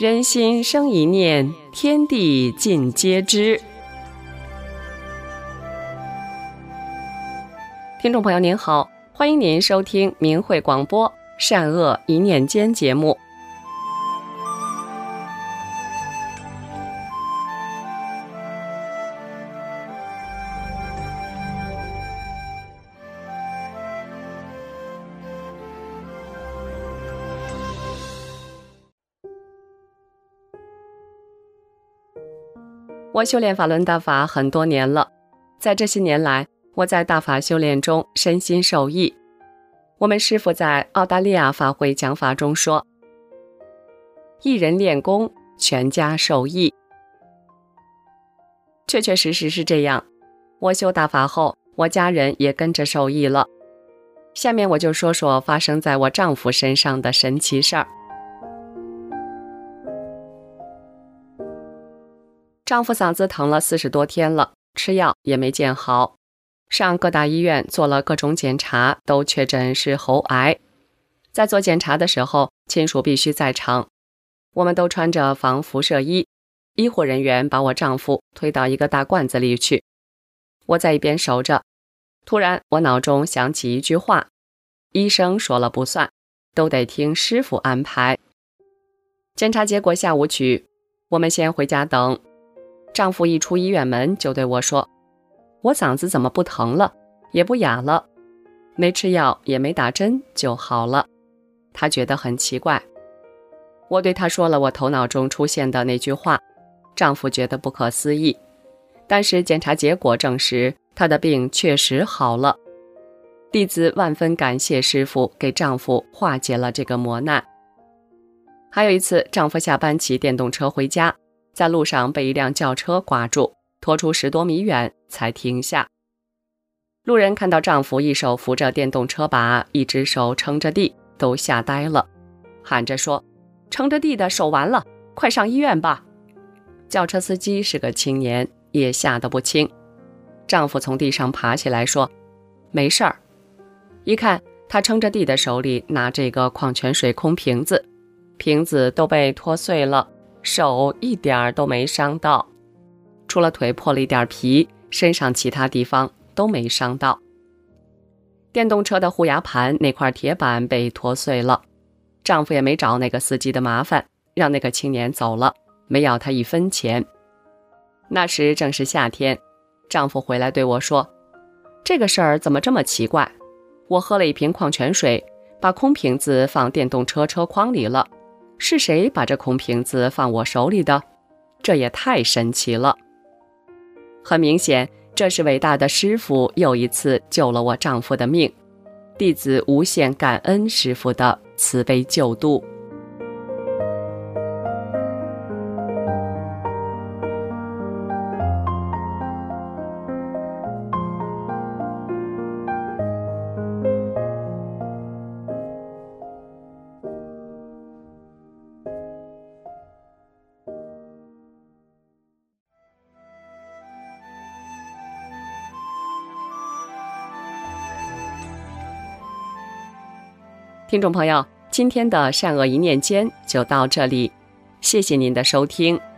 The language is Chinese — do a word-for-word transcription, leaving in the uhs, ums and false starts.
人心生一念，天地尽皆知。听众朋友您好，欢迎您收听明慧广播善恶一念间节目。我修炼法轮大法很多年了，在这些年来，我在大法修炼中身心受益。我们师父在澳大利亚法会讲法中说，一人练功，全家受益。确确实实是这样，我修大法后，我家人也跟着受益了。下面我就说说发生在我丈夫身上的神奇事儿。丈夫嗓子疼了四十多天了，吃药也没见好，上各大医院做了各种检查，都确诊是喉癌。在做检查的时候，亲属必须在场，我们都穿着防辐射衣，医护人员把我丈夫推到一个大罐子里去。我在一边守着，突然我脑中想起一句话，医生说了不算，都得听师傅安排。检查结果下午取，我们先回家等。丈夫一出医院门就对我说，我嗓子怎么不疼了，也不哑了，没吃药也没打针就好了。他觉得很奇怪。我对他说了我头脑中出现的那句话，丈夫觉得不可思议，但是检查结果证实他的病确实好了。弟子万分感谢师父给丈夫化解了这个磨难。还有一次，丈夫下班骑电动车回家，在路上被一辆轿车刮住，拖出十多米远才停下。路人看到丈夫一手扶着电动车把，一只手撑着地，都吓呆了，喊着说，撑着地的手完了，快上医院吧。轿车司机是个青年，也吓得不轻。丈夫从地上爬起来说，没事儿。一看他撑着地的手里拿这个矿泉水空瓶子，瓶子都被拖碎了，手一点都没伤到，除了腿破了一点皮，身上其他地方都没伤到。电动车的护牙盘那块铁板被拖碎了，丈夫也没找那个司机的麻烦，让那个青年走了，没要他一分钱。那时正是夏天，丈夫回来对我说，这个事儿怎么这么奇怪，我喝了一瓶矿泉水，把空瓶子放电动车车筐里了，是谁把这空瓶子放我手里的？这也太神奇了。很明显，这是伟大的师父又一次救了我丈夫的命，弟子无限感恩师父的慈悲救度。听众朋友，今天的善恶一念间就到这里，谢谢您的收听。